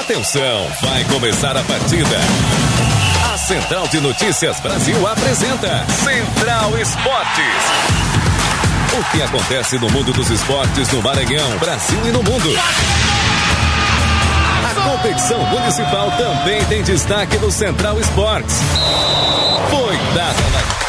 Atenção, vai começar a partida. A Central de Notícias Brasil apresenta Central Esportes. O que acontece no mundo dos esportes no Maranhão, Brasil e no mundo. A competição municipal também tem destaque no Central Esportes. Foi dada na...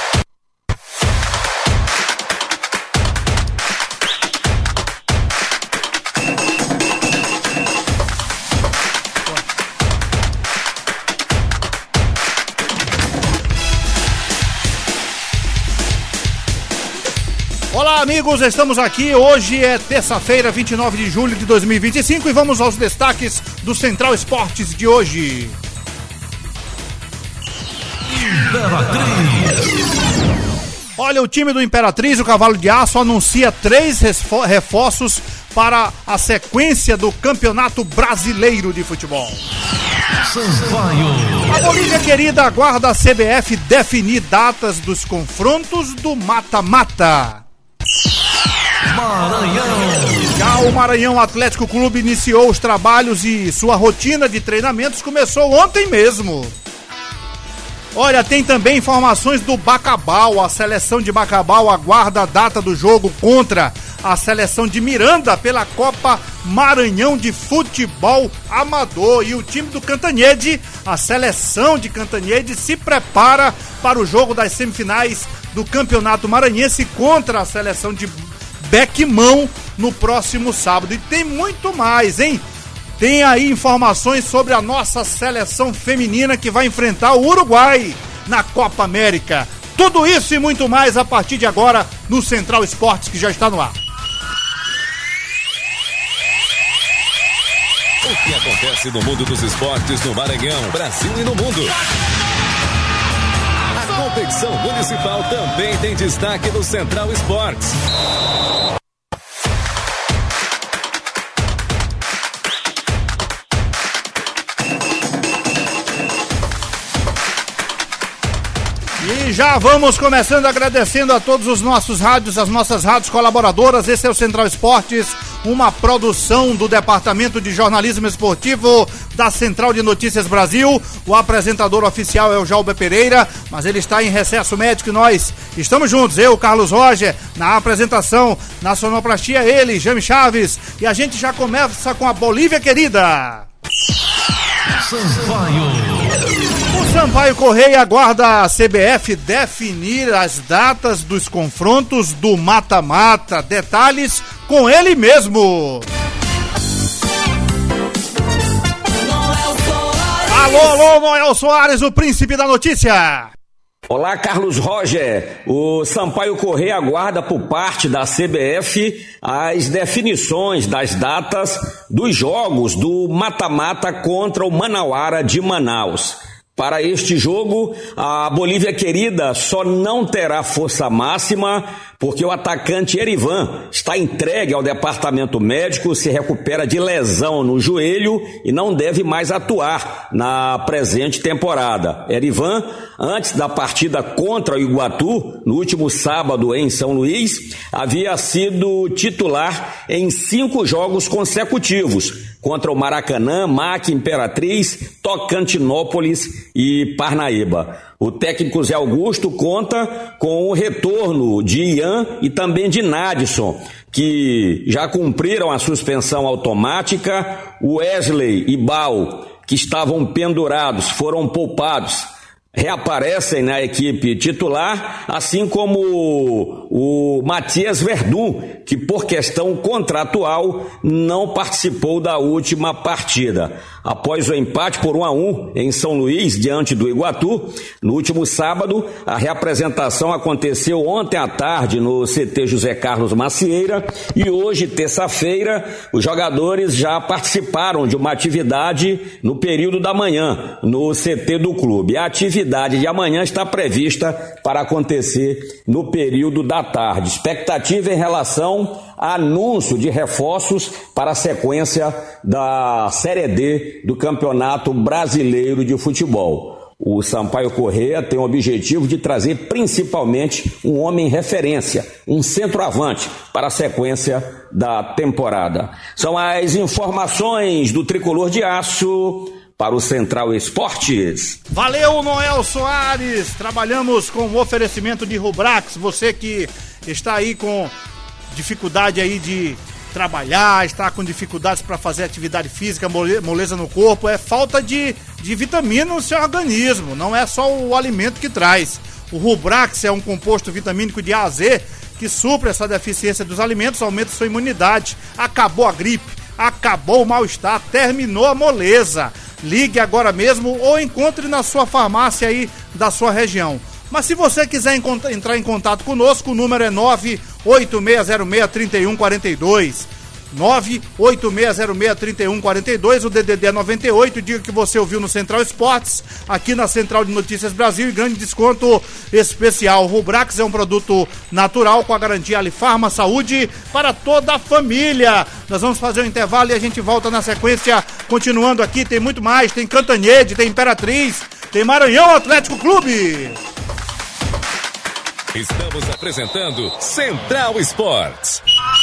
Olá amigos, estamos aqui, hoje é terça-feira, 29 de julho de 2025 e vamos aos destaques do Central Esportes de hoje. Olha, o time do Imperatriz, o Cavalo de Aço, anuncia 3 reforços para a sequência do Campeonato Brasileiro de Futebol. A Bolívia querida aguarda a CBF definir datas dos confrontos do mata-mata. Já o Maranhão Atlético Clube iniciou os trabalhos e sua rotina de treinamentos começou ontem mesmo. Olha, tem também informações do Bacabal. A seleção de Bacabal aguarda a data do jogo contra a seleção de Miranda pela Copa Maranhão de Futebol Amador. E o time do Cantanhede, a seleção de Cantanhede, se prepara para o jogo das semifinais do Campeonato Maranhense contra a seleção de Bequimão no próximo sábado. E tem muito mais, hein? Tem aí informações sobre a nossa seleção feminina que vai enfrentar o Uruguai na Copa América. Tudo isso e muito mais a partir de agora no Central Esportes, que já está no ar. O que acontece no mundo dos esportes no Maranhão, Brasil e no mundo. A competição municipal também tem destaque no Central Esportes. E já vamos começando agradecendo a todos os nossos rádios, as nossas rádios colaboradoras. Esse é o Central Esportes, uma produção do Departamento de Jornalismo Esportivo da Central de Notícias Brasil. O apresentador oficial é o Jalber Pereira, mas ele está em recesso médico e nós estamos juntos. Eu, Carlos Roger, na apresentação, na sonoplastia ele, Jaime Chaves. E a gente já começa com a Bolívia querida. O Sampaio Correia aguarda a CBF definir as datas dos confrontos do mata-mata. Detalhes com ele mesmo. Alô, Noel Soares, o príncipe da notícia. Olá, Carlos Roger. O Sampaio Correia aguarda por parte da CBF as definições das datas dos jogos do mata-mata contra o Manauara de Manaus. Para este jogo, a Bolívia querida só não terá força máxima porque o atacante Erivan está entregue ao departamento médico, se recupera de lesão no joelho e não deve mais atuar na presente temporada. Erivan, antes da partida contra o Iguatu, no último sábado em São Luís, havia sido titular em 5 jogos consecutivos, contra o Maracanã, MAC, Imperatriz, Tocantinópolis e Parnaíba. O técnico Zé Augusto conta com o retorno de Ian e também de Nadson, que já cumpriram a suspensão automática. O Wesley e Bal, que estavam pendurados, foram poupados, reaparecem na equipe titular, assim como o Matias Verdun, que por questão contratual não participou da última partida. Após o empate por 1-1 em São Luís, diante do Iguatu, no último sábado, a reapresentação aconteceu ontem à tarde no CT José Carlos Macieira e hoje, terça-feira, os jogadores já participaram de uma atividade no período da manhã, no CT do clube. A atividade de amanhã está prevista para acontecer no período da tarde. Expectativa em relação a anúncio de reforços para a sequência da Série D do Campeonato Brasileiro de Futebol. O Sampaio Corrêa tem o objetivo de trazer principalmente um homem referência, um centroavante para a sequência da temporada. São as informações do Tricolor de Aço para o Central Esportes. Valeu, Noel Soares. Trabalhamos com o oferecimento de Rubrax. Você que está aí com dificuldade aí de trabalhar, está com dificuldades para fazer atividade física, moleza no corpo, é falta de vitamina no seu organismo, não é só o alimento que traz. O Rubrax é um composto vitamínico de A a Z que supre essa deficiência dos alimentos, aumenta sua imunidade. Acabou a gripe, acabou o mal-estar, terminou a moleza. Ligue agora mesmo ou encontre na sua farmácia aí da sua região. Mas se você quiser entrar em contato conosco, o número é 98606-3142. 98606-3142, o DDD é 98, diga que você ouviu no Central Esportes, aqui na Central de Notícias Brasil, e grande desconto especial. Rubrax é um produto natural com a garantia Alifarma, saúde para toda a família. Nós vamos fazer um intervalo e a gente volta na sequência, continuando aqui, tem muito mais, tem Cantanhede, tem Imperatriz, tem Maranhão Atlético Clube. Estamos apresentando Central Esportes.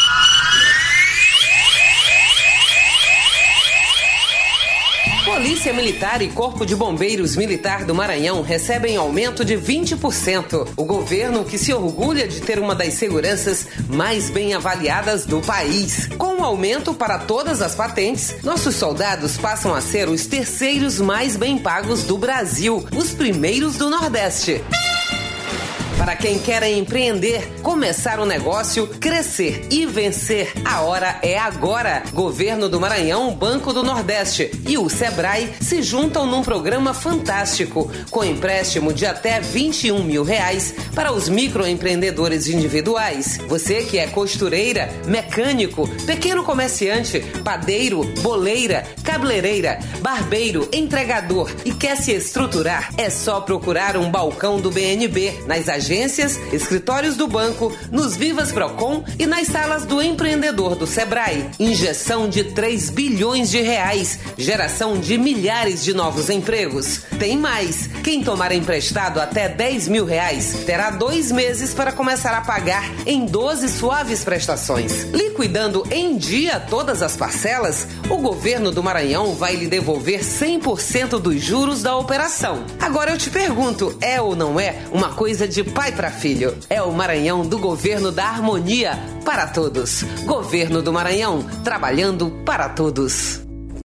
Polícia Militar e Corpo de Bombeiros Militar do Maranhão recebem aumento de 20%. O governo, que se orgulha de ter uma das seguranças mais bem avaliadas do país. Com o aumento para todas as patentes, nossos soldados passam a ser os terceiros mais bem pagos do Brasil, os primeiros do Nordeste. Para quem quer empreender, começar um negócio, crescer e vencer, a hora é agora. Governo do Maranhão, Banco do Nordeste e o Sebrae se juntam num programa fantástico, com empréstimo de até R$21 mil para os microempreendedores individuais. Você que é costureira, mecânico, pequeno comerciante, padeiro, boleira, cabeleireira, barbeiro, entregador e quer se estruturar, é só procurar um balcão do BNB nas agências, escritórios do banco, nos Vivas Procon e nas salas do empreendedor do Sebrae. Injeção de R$3 bilhões, geração de milhares de novos empregos. Tem mais, quem tomar emprestado até R$10 mil terá 2 meses para começar a pagar em 12 suaves prestações. Liquidando em dia todas as parcelas, o governo do Maranhão vai lhe devolver 100% dos juros da operação. Agora eu te pergunto, é ou não é uma coisa de pai para filho? É o Maranhão do governo da harmonia para todos. Governo do Maranhão, trabalhando para todos.